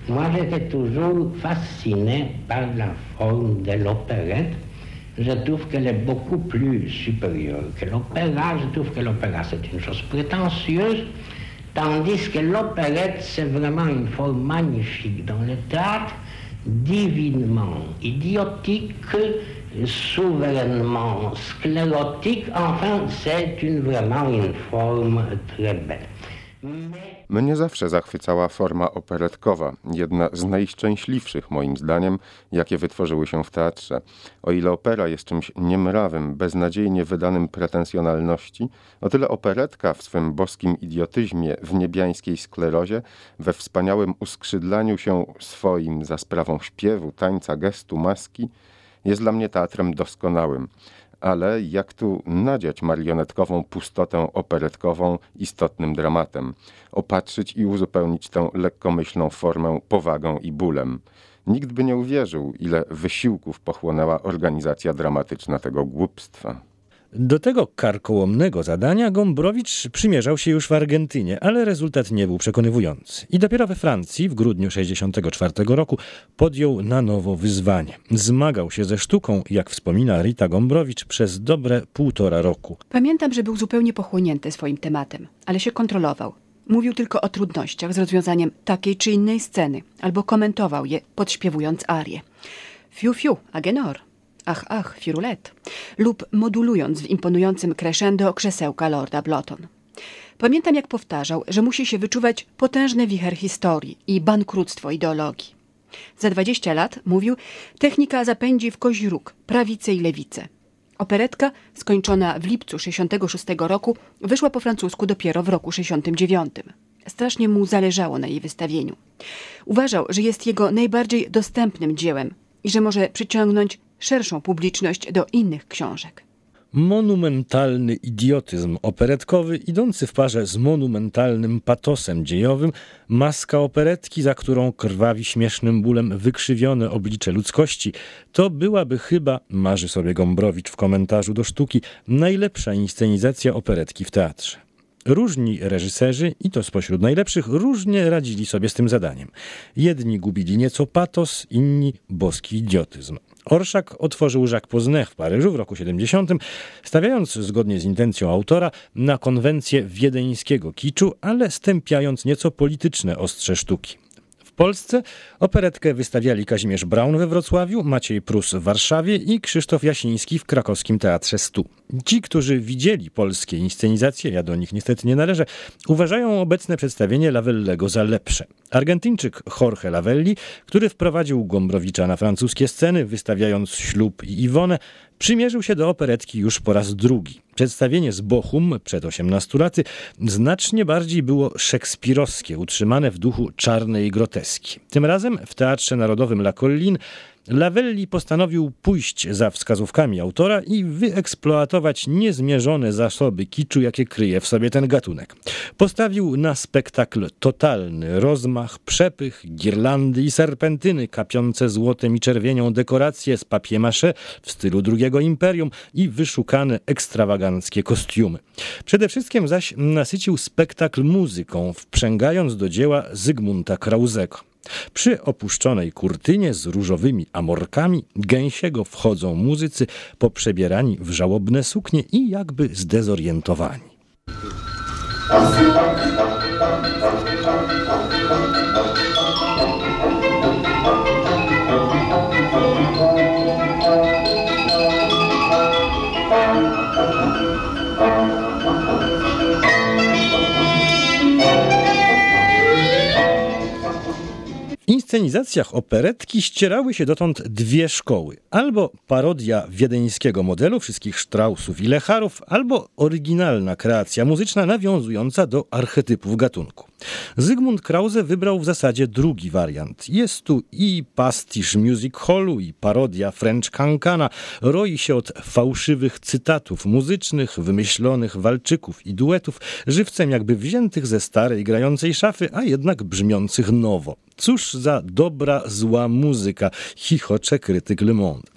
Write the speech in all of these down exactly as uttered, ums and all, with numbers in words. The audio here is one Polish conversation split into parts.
Moi, j'étais toujours fasciné par la forme de l'opérette. Je trouve qu'elle est beaucoup plus supérieure que l'opéra. Je trouve que l'opéra, c'est une chose prétentieuse, tandis que l'opérette, c'est vraiment une forme magnifique dans le théâtre, divinement idiotique, souverainement sclérotique. Enfin, c'est une, vraiment une forme très belle. Mnie zawsze zachwycała forma operetkowa, jedna z najszczęśliwszych moim zdaniem, jakie wytworzyły się w teatrze. O ile opera jest czymś niemrawym, beznadziejnie wydanym pretensjonalności, o tyle operetka w swym boskim idiotyzmie, w niebiańskiej sklerozie, we wspaniałym uskrzydlaniu się swoim za sprawą śpiewu, tańca, gestu, maski, jest dla mnie teatrem doskonałym. Ale jak tu nadziać marionetkową pustotę operetkową istotnym dramatem, opatrzyć i uzupełnić tę lekkomyślną formę powagą i bólem. Nikt by nie uwierzył, ile wysiłków pochłonęła organizacja dramatyczna tego głupstwa. Do tego karkołomnego zadania Gombrowicz przymierzał się już w Argentynie, ale rezultat nie był przekonywujący. I dopiero we Francji w grudniu sześćdziesiątego czwartego roku podjął na nowo wyzwanie. Zmagał się ze sztuką, jak wspomina Rita Gombrowicz, przez dobre półtora roku. Pamiętam, że był zupełnie pochłonięty swoim tematem, ale się kontrolował. Mówił tylko o trudnościach z rozwiązaniem takiej czy innej sceny, albo komentował je, podśpiewując arię. Fiu, fiu, agenor. Ach, ach, firulet, lub modulując w imponującym crescendo krzesełka Lorda Blotton. Pamiętam, jak powtarzał, że musi się wyczuwać potężny wicher historii i bankructwo ideologii. Za dwadzieścia lat, mówił, technika zapędzi w kozi róg, prawicę i lewicę. Operetka, skończona w lipcu sześćdziesiątego szóstego roku, wyszła po francusku dopiero w roku sześćdziesiątym dziewiątym. Strasznie mu zależało na jej wystawieniu. Uważał, że jest jego najbardziej dostępnym dziełem i że może przyciągnąć szerszą publiczność do innych książek. Monumentalny idiotyzm operetkowy, idący w parze z monumentalnym patosem dziejowym, maska operetki, za którą krwawi śmiesznym bólem wykrzywione oblicze ludzkości, to byłaby chyba, marzy sobie Gombrowicz w komentarzu do sztuki, najlepsza inscenizacja operetki w teatrze. Różni reżyserzy, i to spośród najlepszych, różnie radzili sobie z tym zadaniem. Jedni gubili nieco patos, inni boski idiotyzm. Orszak otworzył Jacques Posner w Paryżu w roku siedemdziesiątym, stawiając zgodnie z intencją autora na konwencję wiedeńskiego kiczu, ale stępiając nieco polityczne ostrze sztuki. W Polsce operetkę wystawiali Kazimierz Braun we Wrocławiu, Maciej Prus w Warszawie i Krzysztof Jasiński w krakowskim Teatrze stu. Ci, którzy widzieli polskie inscenizacje, ja do nich niestety nie należę, uważają obecne przedstawienie Lavellego za lepsze. Argentyńczyk Jorge Lavelli, który wprowadził Gombrowicza na francuskie sceny, wystawiając Ślub i Iwonę, przymierzył się do operetki już po raz drugi. Przedstawienie z Bochum przed osiemnastu laty znacznie bardziej było szekspirowskie, utrzymane w duchu czarnej groteski. Tym razem w Teatrze Narodowym La Colline Lavelli postanowił pójść za wskazówkami autora i wyeksploatować niezmierzone zasoby kiczu, jakie kryje w sobie ten gatunek. Postawił na spektakl totalny rozmach, przepych, girlandy i serpentyny, kapiące złotem i czerwienią dekoracje z papier-mâché w stylu drugiego imperium i wyszukane ekstrawaganckie kostiumy. Przede wszystkim zaś nasycił spektakl muzyką, wprzęgając do dzieła Zygmunta Krausego. Przy opuszczonej kurtynie z różowymi amorkami gęsiego wchodzą muzycy poprzebierani w żałobne suknie i jakby zdezorientowani. W inscenizacjach operetki ścierały się dotąd dwie szkoły. Albo parodia wiedeńskiego modelu wszystkich Straussów i Lecharów, albo oryginalna kreacja muzyczna nawiązująca do archetypów gatunku. Zygmunt Krause wybrał w zasadzie drugi wariant. Jest tu i pastisz music hallu, i parodia French Cancana. Roi się od fałszywych cytatów muzycznych, wymyślonych walczyków i duetów, żywcem jakby wziętych ze starej grającej szafy, a jednak brzmiących nowo. Cóż za dobra, zła muzyka, chichocze krytyk Le Monde.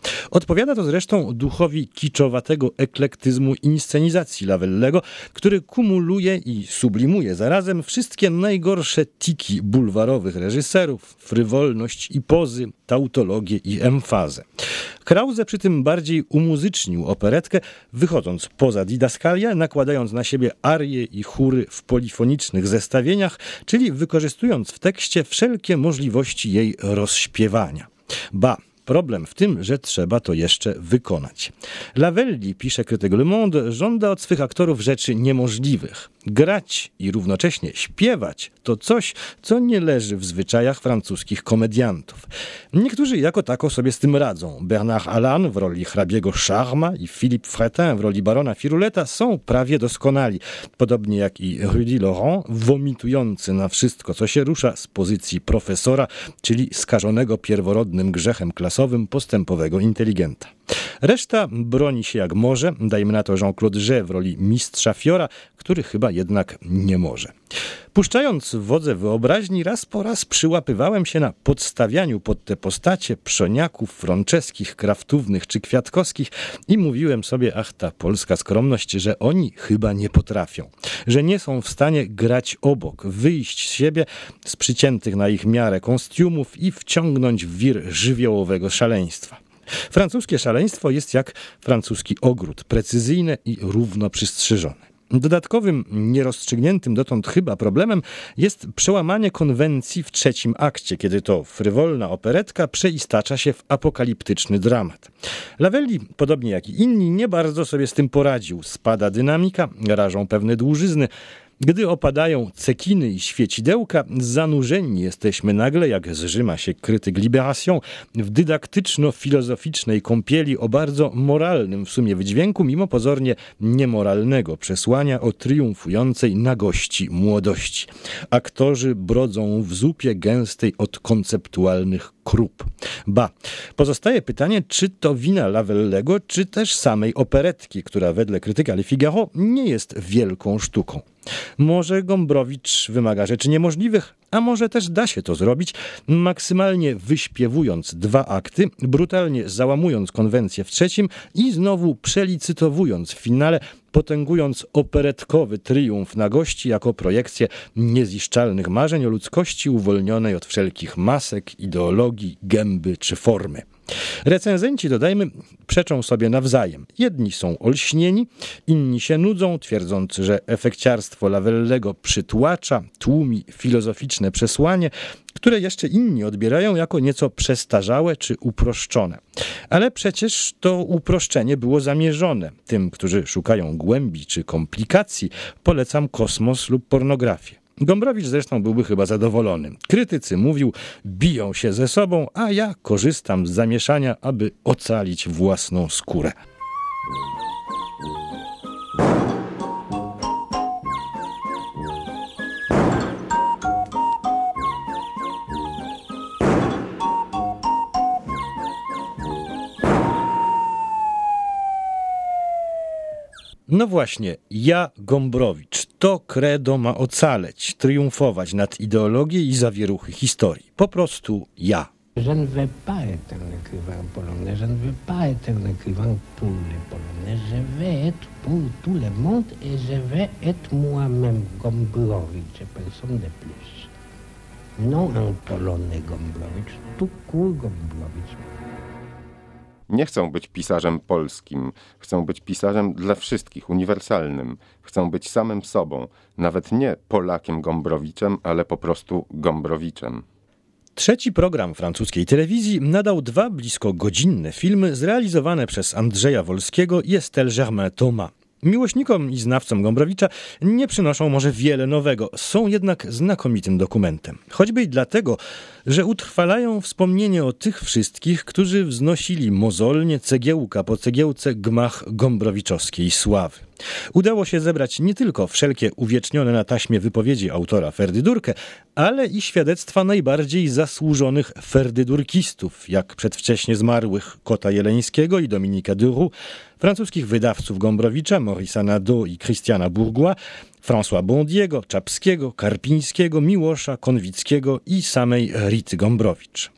Odpowiada to zresztą duchowi kiczowatego eklektyzmu inscenizacji Lavellego, który kumuluje i sublimuje zarazem wszystkie najgorsze tiki bulwarowych reżyserów, frywolność i pozy, tautologię i emfazę. Krause przy tym bardziej umuzycznił operetkę, wychodząc poza didaskalię, nakładając na siebie arie i chóry w polifonicznych zestawieniach, czyli wykorzystując w tekście wszelkie możliwości jej rozśpiewania. Ba, problem w tym, że trzeba to jeszcze wykonać. Lavelli, pisze krytyk Le Monde, żąda od swych aktorów rzeczy niemożliwych. Grać i równocześnie śpiewać to coś, co nie leży w zwyczajach francuskich komediantów. Niektórzy jako tako sobie z tym radzą. Bernard Allan w roli hrabiego Charma i Philippe Fretin w roli barona Firuleta są prawie doskonali. Podobnie jak i Rudy Laurent, womitujący na wszystko, co się rusza z pozycji profesora, czyli skażonego pierworodnym grzechem klasowym postępowego inteligenta. Reszta broni się jak może, dajmy na to Jean-Claude Jay w roli mistrza Fiora, który chyba jednak nie może. Puszczając wodze wyobraźni, raz po raz przyłapywałem się na podstawianiu pod te postacie pszoniaków franczeskich, kraftównych czy kwiatkowskich i mówiłem sobie, ach ta polska skromność, że oni chyba nie potrafią, że nie są w stanie grać obok, wyjść z siebie z przyciętych na ich miarę kostiumów i wciągnąć w wir żywiołowego szaleństwa. Francuskie szaleństwo jest jak francuski ogród, precyzyjne i równo przystrzyżone. Dodatkowym, nierozstrzygniętym dotąd chyba problemem jest przełamanie konwencji w trzecim akcie, kiedy to frywolna operetka przeistacza się w apokaliptyczny dramat. Lavelli, podobnie jak i inni, nie bardzo sobie z tym poradził. Spada dynamika, rażą pewne dłużyzny. Gdy opadają cekiny i świecidełka, zanurzeni jesteśmy nagle, jak zżyma się krytyk Libération, w dydaktyczno-filozoficznej kąpieli o bardzo moralnym w sumie wydźwięku, mimo pozornie niemoralnego przesłania o triumfującej nagości młodości. Aktorzy brodzą w zupie gęstej od konceptualnych krup. Ba, pozostaje pytanie, czy to wina Lavellego, czy też samej operetki, która wedle krytyka Le Figaro nie jest wielką sztuką. Może Gombrowicz wymaga rzeczy niemożliwych, a może też da się to zrobić, maksymalnie wyśpiewując dwa akty, brutalnie załamując konwencję w trzecim i znowu przelicytowując w finale, potęgując operetkowy triumf nagości jako projekcję nieziszczalnych marzeń o ludzkości uwolnionej od wszelkich masek, ideologii, gęby czy formy. Recenzenci, dodajmy, przeczą sobie nawzajem. Jedni są olśnieni, inni się nudzą, twierdząc, że efekciarstwo Lavellego przytłacza, tłumi filozoficzne przesłanie, które jeszcze inni odbierają jako nieco przestarzałe czy uproszczone. Ale przecież to uproszczenie było zamierzone. Tym, którzy szukają głębi czy komplikacji, polecam kosmos lub pornografię. Gombrowicz zresztą byłby chyba zadowolony. Krytycy, mówił, biją się ze sobą, a ja korzystam z zamieszania, aby ocalić własną skórę. No właśnie, ja, Gombrowicz, to credo ma ocaleć, triumfować nad ideologią i zawieruchy historii. Po prostu ja. Je ne veux pas être un écrivain polonais, je ne veux pas être un écrivain pour les Polonais, je veux être pour tout le monde et je veux être moi-même Gombrowicz, personne de plus. Non un Polonais Gombrowicz, tout court Gombrowicz. Nie chcą być pisarzem polskim, chcą być pisarzem dla wszystkich, uniwersalnym. Chcą być samym sobą, nawet nie Polakiem Gombrowiczem, ale po prostu Gombrowiczem. Trzeci program francuskiej telewizji nadał dwa blisko godzinne filmy zrealizowane przez Andrzeja Wolskiego i Estelle Germain-Thomas. Miłośnikom i znawcom Gombrowicza nie przynoszą może wiele nowego, są jednak znakomitym dokumentem. Choćby i dlatego, że utrwalają wspomnienie o tych wszystkich, którzy wznosili mozolnie, cegiełka po cegiełce, gmach gombrowiczowskiej sławy. Udało się zebrać nie tylko wszelkie uwiecznione na taśmie wypowiedzi autora Ferdydurkę, ale i świadectwa najbardziej zasłużonych ferdydurkistów, jak przedwcześnie zmarłych Kota Jeleńskiego i Dominika Duroux, francuskich wydawców Gombrowicza, Maurice'a Nadeau i Christiana Bourgois, François Bondiego, Czapskiego, Karpińskiego, Miłosza, Konwickiego i samej Rity Gombrowicz.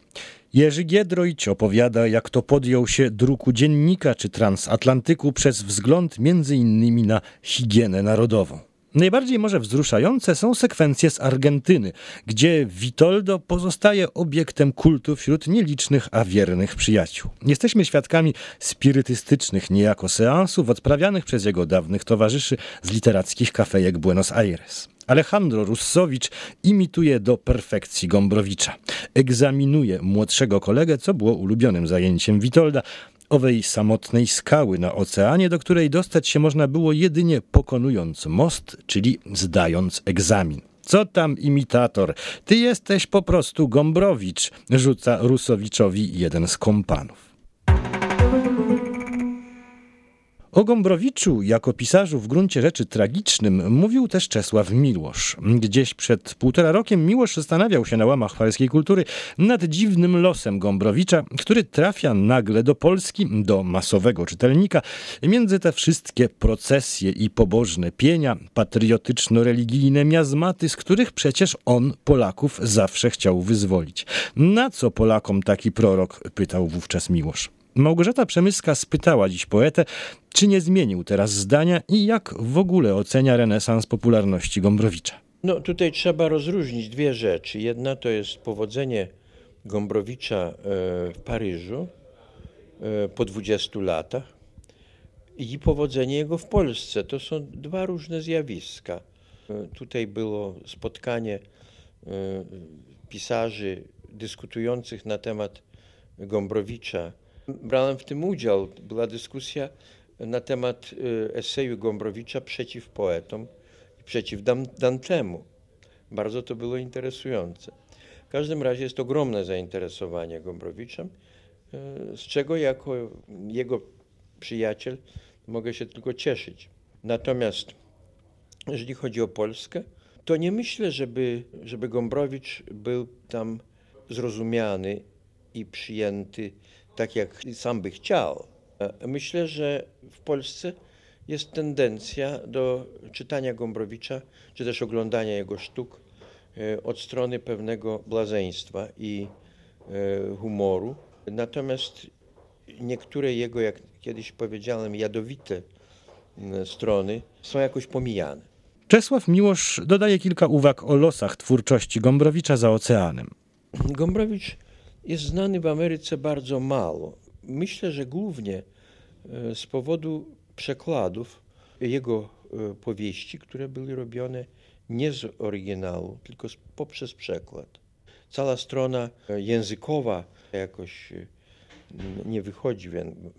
Jerzy Giedroyć opowiada, jak to podjął się druku dziennika czy transatlantyku przez wzgląd między innymi na higienę narodową. Najbardziej może wzruszające są sekwencje z Argentyny, gdzie Witoldo pozostaje obiektem kultu wśród nielicznych, a wiernych przyjaciół. Jesteśmy świadkami spirytystycznych niejako seansów odprawianych przez jego dawnych towarzyszy z literackich kafejek Buenos Aires. Alejandro Russowicz imituje do perfekcji Gombrowicza. Egzaminuje młodszego kolegę, co było ulubionym zajęciem Witolda, owej samotnej skały na oceanie, do której dostać się można było jedynie pokonując most, czyli zdając egzamin. Co tam imitator? Ty jesteś po prostu Gombrowicz, rzuca Russowiczowi jeden z kompanów. O Gombrowiczu jako pisarzu w gruncie rzeczy tragicznym mówił też Czesław Miłosz. Gdzieś przed półtora rokiem Miłosz zastanawiał się na łamach polskiej kultury nad dziwnym losem Gombrowicza, który trafia nagle do Polski, do masowego czytelnika, między te wszystkie procesje i pobożne pienia, patriotyczno-religijne miazmaty, z których przecież on Polaków zawsze chciał wyzwolić. Na co Polakom taki prorok? Pytał wówczas Miłosz. Małgorzata Przemyska spytała dziś poetę, czy nie zmienił teraz zdania i jak w ogóle ocenia renesans popularności Gombrowicza. No tutaj trzeba rozróżnić dwie rzeczy. Jedna to jest powodzenie Gombrowicza w Paryżu po dwudziestu latach i powodzenie jego w Polsce. To są dwa różne zjawiska. Tutaj było spotkanie pisarzy dyskutujących na temat Gombrowicza. Brałem w tym udział. Była dyskusja na temat eseju Gombrowicza przeciw poetom i przeciw Dantemu. Bardzo to było interesujące. W każdym razie jest ogromne zainteresowanie Gombrowiczem, z czego jako jego przyjaciel mogę się tylko cieszyć. Natomiast jeżeli chodzi o Polskę, to nie myślę, żeby, żeby Gombrowicz był tam zrozumiany i przyjęty tak, jak sam by chciał. Myślę, że w Polsce jest tendencja do czytania Gombrowicza, czy też oglądania jego sztuk od strony pewnego blazeństwa i humoru. Natomiast niektóre jego, jak kiedyś powiedziałem, jadowite strony są jakoś pomijane. Czesław Miłosz dodaje kilka uwag o losach twórczości Gombrowicza za oceanem. Gombrowicz jest znany w Ameryce bardzo mało. Myślę, że głównie z powodu przekładów jego powieści, które były robione nie z oryginału, tylko poprzez przekład. Cała strona językowa jakoś nie wychodzi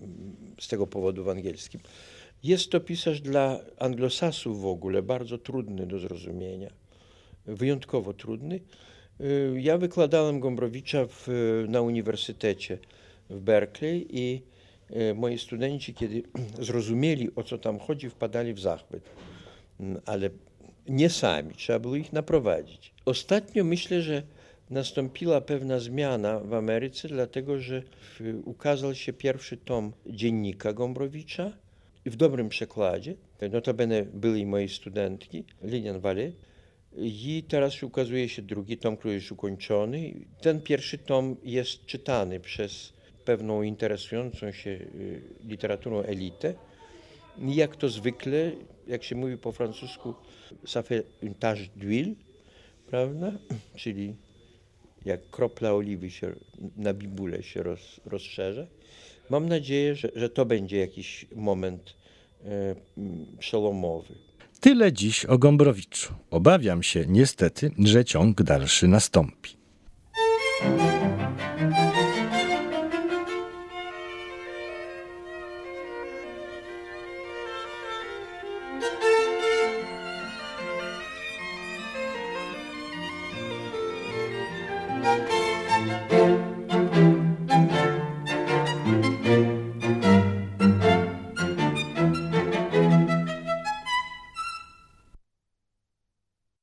z tego powodu w angielskim. Jest to pisarz dla anglosasów w ogóle bardzo trudny do zrozumienia, wyjątkowo trudny. Ja wykładałem Gombrowicza w, na uniwersytecie w Berkeley i moi studenci, kiedy zrozumieli, o co tam chodzi, wpadali w zachwyt. Ale nie sami, trzeba było ich naprowadzić. Ostatnio myślę, że nastąpiła pewna zmiana w Ameryce, dlatego że ukazał się pierwszy tom dziennika Gombrowicza w dobrym przekładzie. Notabene byli moi studentki, Lilian Vallée. I teraz ukazuje się drugi tom, który jest ukończony. Ten pierwszy tom jest czytany przez pewną interesującą się literaturą elitę. I jak to zwykle, jak się mówi po francusku, ça fait une tache d'huile, prawda? Czyli jak kropla oliwy się na bibule się roz, rozszerza. Mam nadzieję, że, że to będzie jakiś moment e, przełomowy. Tyle dziś o Gombrowiczu. Obawiam się niestety, że ciąg dalszy nastąpi.